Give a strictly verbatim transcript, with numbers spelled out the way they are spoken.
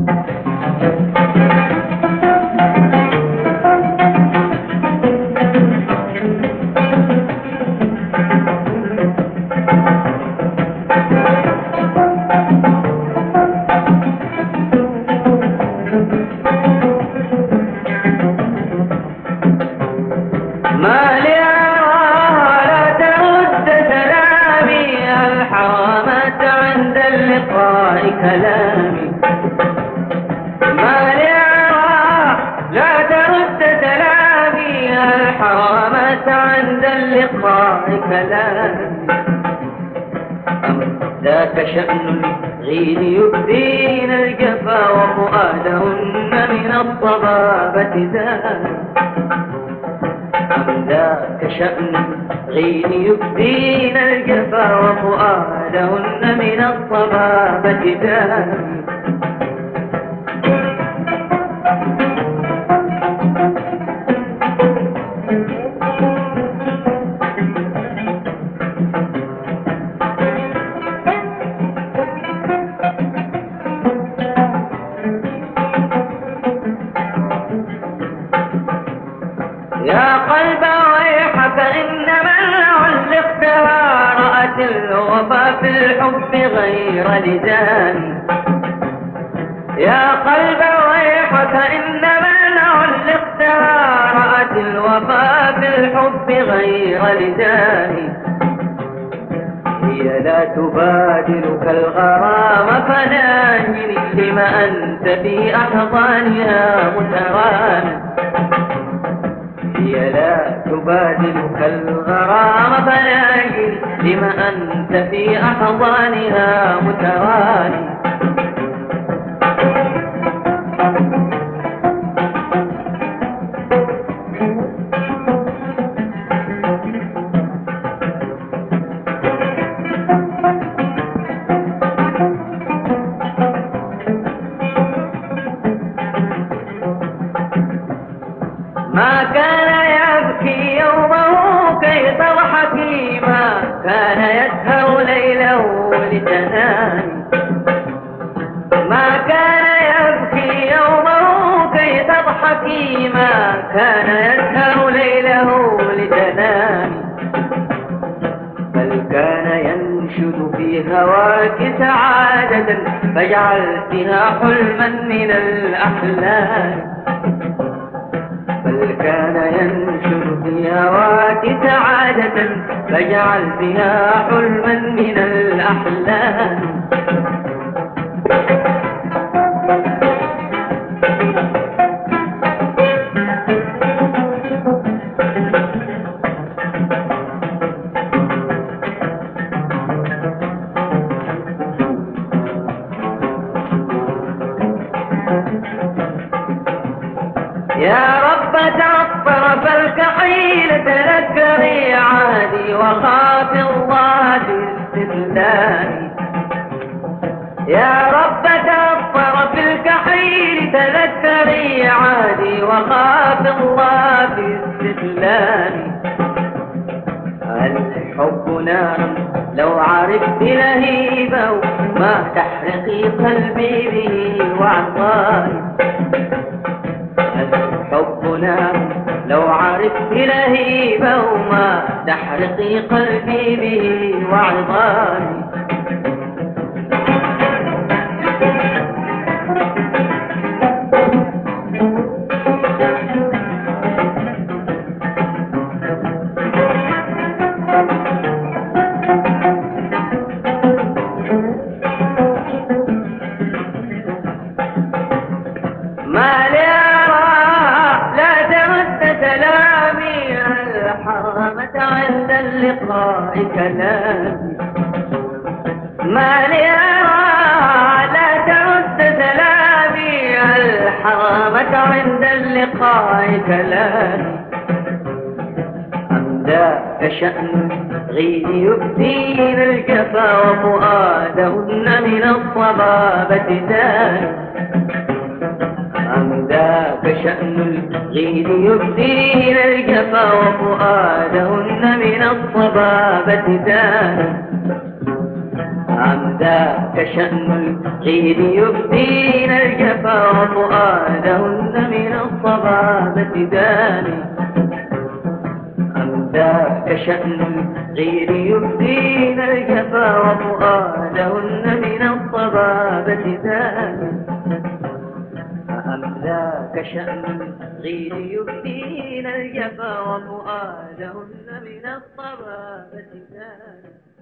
ما لي أراها لا ترد سلامي، الحرامة عند اللقاء كلامي. ما لي أراها لا ترد سلامي، الحرامة عند اللقاء كلامي. أم ذاك شأن الغيد يبدين الجفا وفؤادهن من الصبابة داني. أم ذاك شأن الغيد يبدين الجفا وفؤادهن من الصبابة داني. يا قلب ويحك إن من علقتها رأت الوفا في الحب غير لزامي. يا قلب ويحك إن من علقتها رأت الوفا في الحب غير لزامي. هي لا تبادلك الغرام فناجني لما أنت في أحضانها مترامي. هي لا تبادلك الغرام فناجني لما أنت في أحضانها مترامي. ما كان يبكي يومه كي تضحكي، ما كان يسهر ليله لتنامي. ما كان يبكي يومه كي تضحكي، ما كان يسهر ليله لتنامي. بل كان ينشد في هواك سعادة فجعلتها حلما من الأحلام. بل كان ينشر في هواك سعادة فجعل بها حلما من الأحلام. يا رب تعطر فالكحيل تذكري عهدي وخاف الله باستدلالي. يا رب تعطر في الكحيل تذكري عهدي وخاف الله باستدلالي. الحب نار لو عرفت لهيبه ما تحرقي قلبي به وعطاري. الحب نار لو عرفت لهيبه ما تحرقي قلبي به وعظامي. ما لي أراها لا ترد سلامي، الحرامة عند اللقاء كلامي. ما لي أراها لا ترد سلامي، الحرامة عند اللقاء كلامي. أم ذاك شأن غيد يبدين الجفا وفؤادهن من الصبابة داني. أم ذاك شأن الغيد يبدين الجفا وفؤادهن من الصبابة داني. أم ذاك شأن الغيد يبدين الجفا الجفا وفؤادهن من الصبابة داني. أم ذاك شأن غير يبدين الجفا وفؤادهن من الصبابة داني. أم ذاك شأن غير يبدين الجفا وفؤادهن من الصبابة داني.